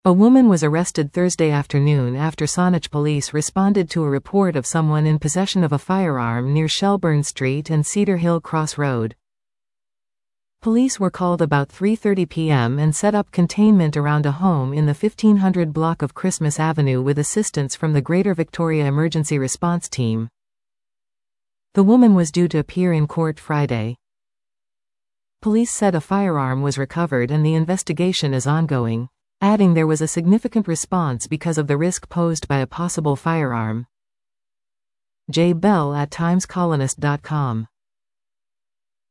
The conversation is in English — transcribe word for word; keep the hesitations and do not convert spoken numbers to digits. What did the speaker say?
A woman was arrested Thursday afternoon after Saanich police responded to a report of someone in possession of a firearm near Shelburne Street and Cedar Hill Cross Road. Police were called about three thirty p m and set up containment around a home in the fifteen hundred block of Christmas Avenue with assistance from the Greater Victoria Emergency Response Team. The woman was due to appear in court Friday. Police said a firearm was recovered and the investigation is ongoing, adding there was a significant response because of the risk posed by a possible firearm. Jay Bell at times colonist dot com